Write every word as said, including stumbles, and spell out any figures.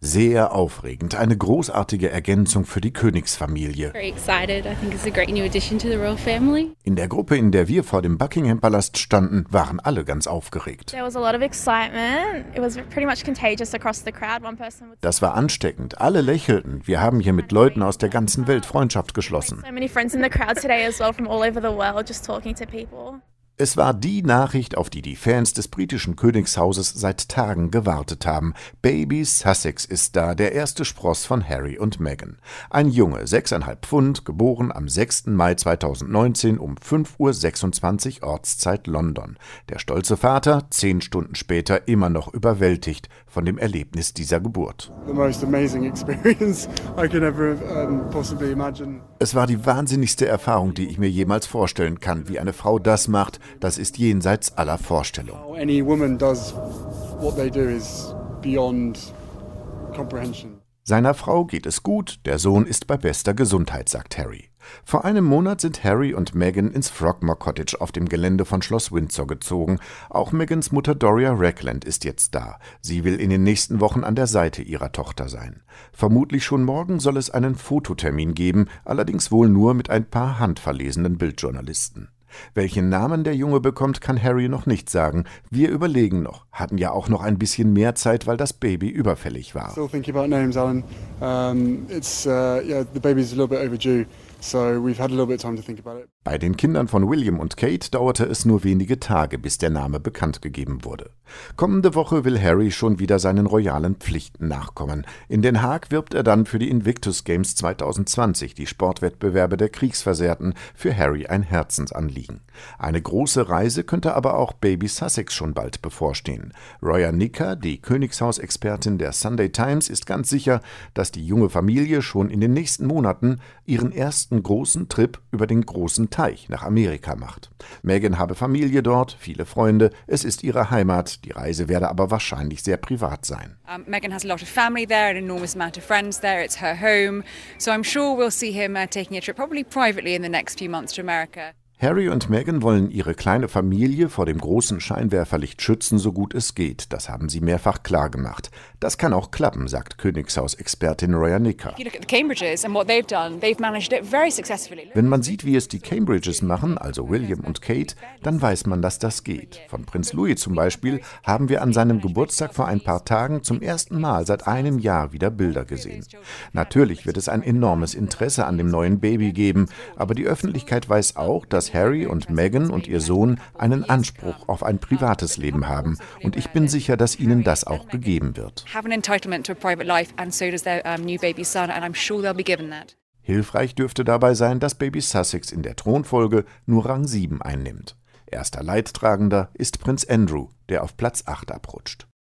Sehr aufregend, eine großartige Ergänzung für die Königsfamilie. Very excited. I think it's a great new addition to the royal family. In der Gruppe, in der wir vor dem Buckingham-Palast standen, waren alle ganz aufgeregt. There was a lot of excitement. It was pretty much contagious across the crowd. One person would Das war ansteckend. Alle lächelten. Wir haben hier mit Leuten aus der ganzen Welt Freundschaft geschlossen. so many friends in the crowd today as well from all over the world just talking to people. Es war die Nachricht, auf die die Fans des britischen Königshauses seit Tagen gewartet haben. Baby Sussex ist da, der erste Spross von Harry und Meghan. Ein Junge, sechseinhalb Pfund, geboren am sechsten Mai zweitausendneunzehn um fünf Uhr sechsundzwanzig Ortszeit London. Der stolze Vater, zehn Stunden später immer noch überwältigt von dem Erlebnis dieser Geburt. The most amazing experience I could ever um, possibly imagine. Es war die wahnsinnigste Erfahrung, die ich mir jemals vorstellen kann. Wie eine Frau das macht, das ist jenseits aller Vorstellung. How any woman does what they do is beyond comprehension. Seiner Frau geht es gut, der Sohn ist bei bester Gesundheit, sagt Harry. Vor einem Monat sind Harry und Meghan ins Frogmore Cottage auf dem Gelände von Schloss Windsor gezogen. Auch Meghans Mutter Doria Ragland ist jetzt da. Sie will in den nächsten Wochen an der Seite ihrer Tochter sein. Vermutlich schon morgen soll es einen Fototermin geben, allerdings wohl nur mit ein paar handverlesenen Bildjournalisten. Welchen Namen der Junge bekommt, kann Harry noch nicht sagen. Wir überlegen noch, hatten ja auch noch ein bisschen mehr Zeit, weil das Baby überfällig war. Still thinking about names, Alan. Um, it's uh, yeah, the baby's a little bit overdue. So we've had a little bit of time to think about it. Bei den Kindern von William und Kate dauerte es nur wenige Tage, bis der Name bekannt gegeben wurde. Kommende Woche will Harry schon wieder seinen royalen Pflichten nachkommen. In Den Haag wirbt er dann für die Invictus Games zweitausendzwanzig, die Sportwettbewerbe der Kriegsversehrten, für Harry ein Herzensanliegen. Eine große Reise könnte aber auch Baby Sussex schon bald bevorstehen. Roya Nicker, die Königshausexpertin der Sunday Times, ist ganz sicher, dass die junge Familie schon in den nächsten Monaten ihren ersten großen Trip über den großen Teich nach Amerika macht. Meghan habe Familie dort, viele Freunde, es ist ihre Heimat, die Reise werde aber wahrscheinlich sehr privat sein. Um, Meghan has a lot of family there, an enormous amount of friends there, it's her home, so I'm sure we'll see him uh, taking a trip, probably privately in the next few months to America. Harry und Meghan wollen ihre kleine Familie vor dem großen Scheinwerferlicht schützen, so gut es geht. Das haben sie mehrfach klargemacht. Das kann auch klappen, sagt Königshausexpertin Roya Nicker. Wenn man sieht, wie es die Cambridges machen, also William und Kate, dann weiß man, dass das geht. Von Prinz Louis zum Beispiel haben wir an seinem Geburtstag vor ein paar Tagen zum ersten Mal seit einem Jahr wieder Bilder gesehen. Natürlich wird es ein enormes Interesse an dem neuen Baby geben, aber die Öffentlichkeit weiß auch, dass Harry und Meghan und ihr Sohn einen Anspruch auf ein privates Leben haben. Und ich bin sicher, dass ihnen das auch gegeben wird. Hilfreich dürfte dabei sein, dass Baby Sussex in der Thronfolge nur Rang sieben einnimmt. Erster Leidtragender ist Prinz Andrew, der auf Platz acht abrutscht.